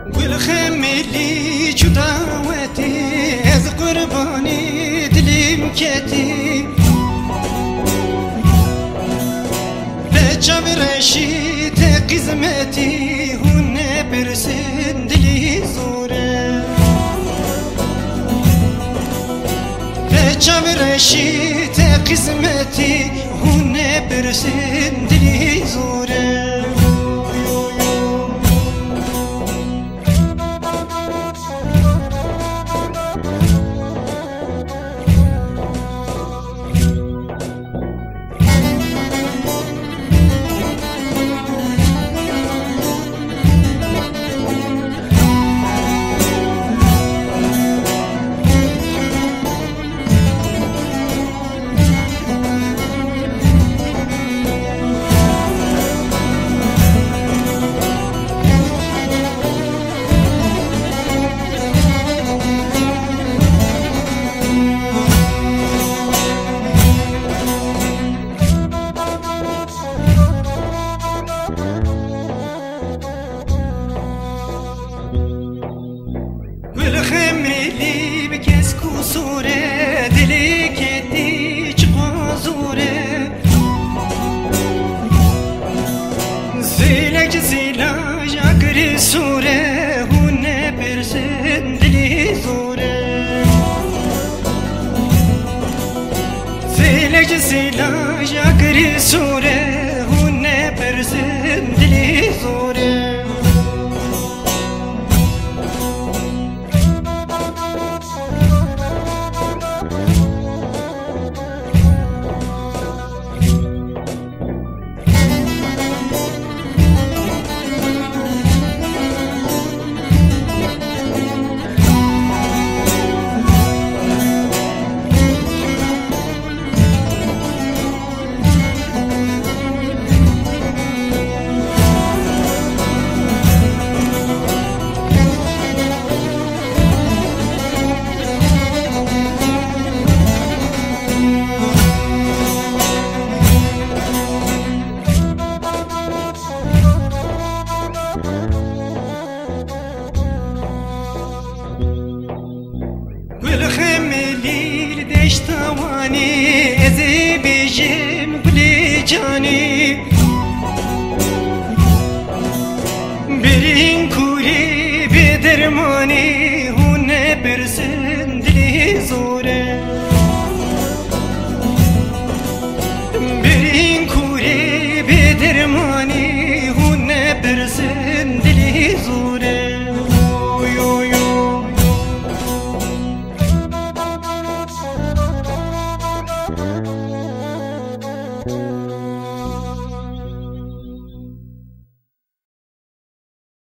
والخميلي جداوتي از قرباني دليم كتي بجبرشي تقزمتي هن برسن دلي زوره بجبرشي تقزمتي هن برسن دلي زوره والخميلي بكاس كسوره دلي كدي جغازوره زيلك زيلا جاكري سوره هن برسن دلي زوره زيلك زيلا جاكري سوره هن برسن دلي زوره والخميلي دشتواني ازي بيجم بلي جاني برين